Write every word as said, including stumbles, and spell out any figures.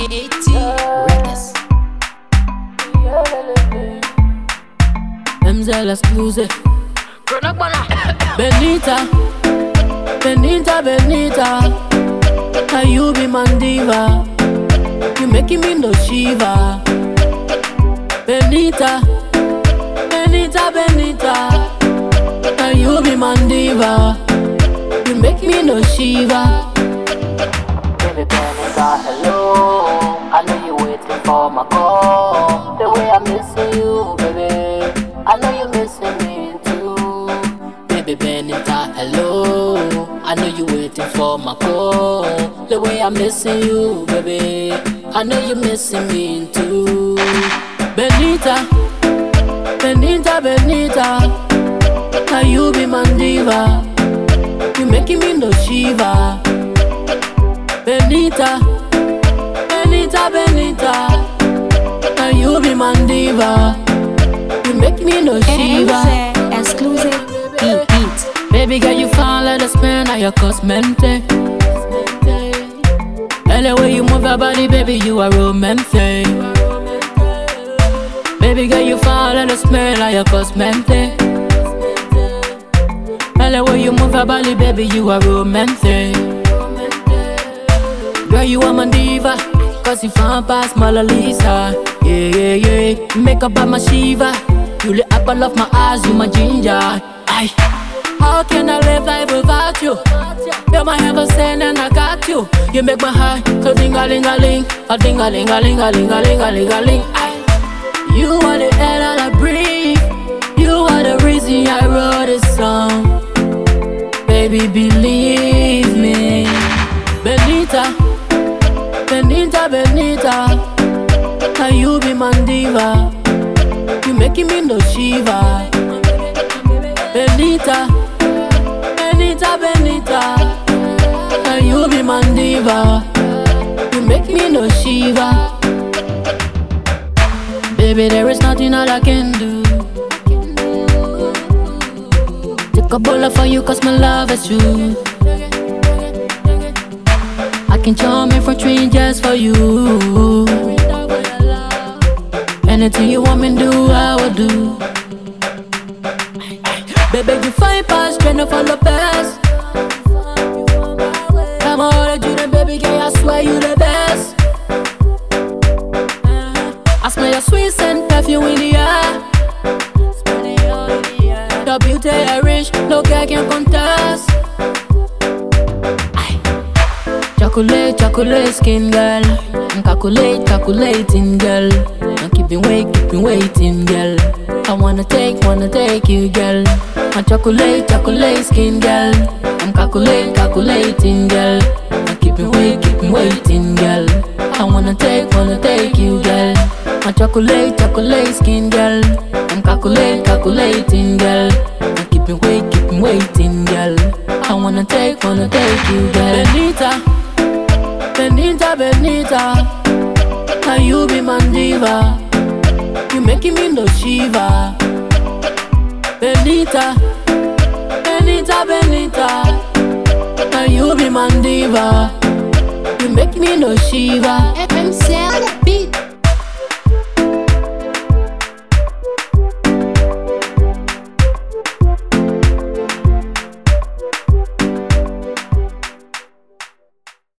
AT Records. M Z L exclusive. Benita, Benita, Benita, how you be my diva? You making me no shiva. Benita, Benita, Benita, how you be my diva? You make me no shiva. Baby Benita, hello, I know you waiting for my call. The way I'm missing you, baby, I know you missing me too. Baby Benita, hello, I know you waiting for my call. The way I'm missing you, baby, I know you missing me too. Benita, Benita, Benita, how you be my diva? You making me no shiva. Benita, Benita, Benita, how you be my diva? You make me no shiva. Exclusive beat. Baby girl, you fine like the spin of your cosmetic. And the way you move your body, baby, you are romantic. Baby girl, you fine like the spin of your cosmetic. And the way you move your body, baby, you are romantic. Girl, you are my diva, cause you fine past Mona Lisa. Yeah, yeah, yeah, make up by my Shiva. You the apple of my eyes, you my ginger. Aye. How can I live life without you? You're my heaven sent and I got you. You make my heart go ding-a-ling-a-ling, a ding-a-ling-a-ling-a-ling-a-ling-a-ling. Aye. You are the air that I breathe. You are the reason I wrote this song. Baby, believe me. Benita, Benita, Benita, how you be my diva? You making me no shiva. Benita, Benita, Benita, how you be my diva? You make me no shiva. Baby, there is nothing that I can do. Take a bullet for you cause my love is true. I can charm in from trees just for you. Anything you want me to do, I will do. Baby, you find past, trying to follow past. I'm all that you the baby girl, I swear you the best. I smell your sweet scent, perfume in the air. Your beauty is rich, no girl can contest. Chocolate, chocolate skin girl. Calculate, calculating girl. I'm keeping wait, keeping waiting girl. I wanna take, wanna take you girl. My chocolate, chocolate skin girl. I'm calculate, calculating girl. I'm keeping wait, keeping waiting girl. I wanna take, wanna take you girl. My chocolate, chocolate skin girl. I'm calculate, calculating girl. I'm keeping wait, keeping waiting girl. I wanna take, wanna take you girl. Benita, Benita, Benita, how you be my diva? You making me no shiva. Benita, Benita, Benita, how you be my diva? You make me no shiva. M Z L beat.